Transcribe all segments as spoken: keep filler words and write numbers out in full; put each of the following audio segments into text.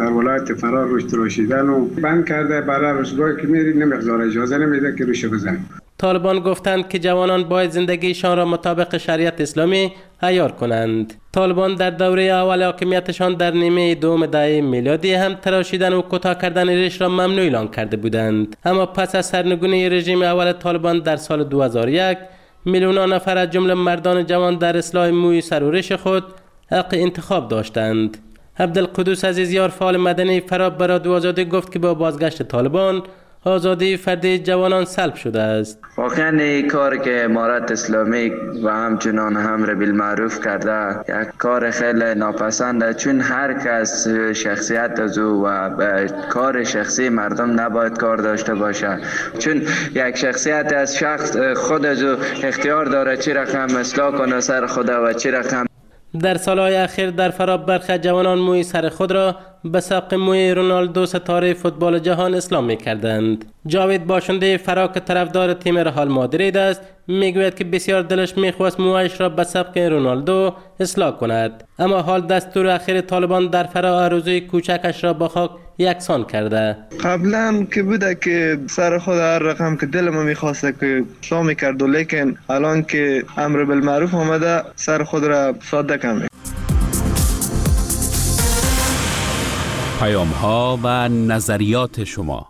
در ولایت فرار روش تراشیدن و بند کرده. برای روزگاهی که میری نمیگذاره، اجازه نمیده که روش بزنه. طالبان گفتند که جوانان باید زندگیشان را مطابق شریعت اسلامی عیار کنند. طالبان در دوره اول حاکمیتشان در نیمه دوم دهه میلادی هم تراشیدن و کوتاه کردن ریش را ممنوع اعلان کرده بودند. اما پس از سرنگونی رژیم اول طالبان در سال دو هزار و یک، میلیون‌ها نفر از جمله مردان جوان در اصلاح موی سر و ریش خود حق انتخاب داشتند. عبدالقدوس عزیزیار، فعال مدنی فرار بر آزادی، گفت که با بازگشت طالبان آزادی فردی جوانان سلب شده است. واقعا این کار که امارت اسلامی و همچنان امر بالمعروف کرده یک کار خیلی ناپسنده، چون هر کس شخصیت از او و به کار شخصی مردم نباید کار داشته باشه، چون یک شخصیت از شخص خود از او اختیار داره چی رقم اصلاح کنه سر خود و چی رقم. در سالهای اخیر در فرا برخی جوانان موی سر خود را به سبق موی رونالدو ستاره فوتبال جهان اصلاح می کردند. جاوید باشنده فرا که طرفدار تیم رئال مادرید است، میگوید که بسیار دلش میخواست مویش را به سبق رونالدو اصلاح کند، اما حال دستور اخیر طالبان در فرا آرزوی کوچکش را با خاک یکسان کرده. قبلا که بوده که سر خود هر رقم که دلم میخواسته که اصلاح میکرد، لیکن الان که امر بالمعروف آمده سر خود را ساده کنه. پیام ها و نظریات شما.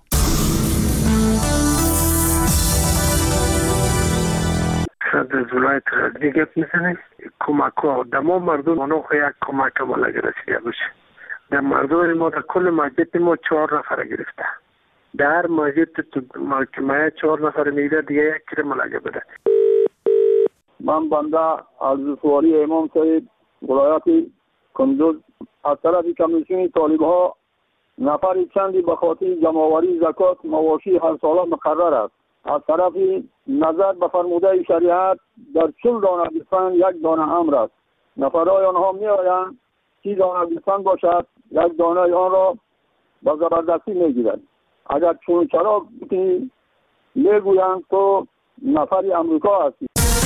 صد از ولایت غزنی گپ میزنه. کمک ها دما مردم منو یک کمک بالا رسیده باشه. در مردم ما در کل مسجد ما چهار نفر گرفته. در مسجد تو محکمه چهار نفر میده دیگه یک کره ملگه بده. من بنده از سواری امام صاحب ولایت کندوز از طرف کمیسیون طالب ها نفر چندی به خاطر جمع‌آوری زکات مواشی هر ساله مقرر است. از طرف نظر به فرموده شریعت در چهل دانه گوسفند یک دانه امر است. نفرای آنها می آیند سی دانه گوسفند باشد، یک دانه آن را با زبردستی می گیرند. اگر چون چرا بکنی می گویند تو نفری امریکا هستی.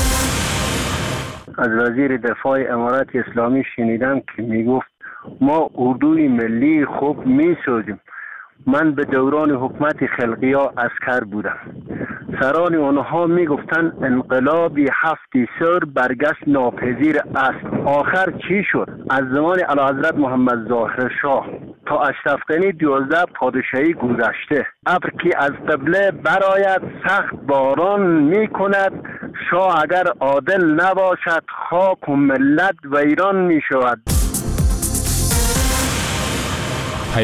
از وزیر دفاع امارت اسلامی شنیدم که می گفت ما اردوی ملی خوب می سازیم. من به دوران حکومت خلقی ها عسکر بودم. سران آنها می گفتن انقلابی هفتی سر برگشت ناپذیر است. آخر چی شد؟ از زمان اعلیحضرت محمد ظاهر شاه تا اشرف غنی دوازده پادشاهی گذشته. ابر که از قبله برآید سخت باران می کند. شاه اگر عادل نباشد خاک و ملت ویران می شود.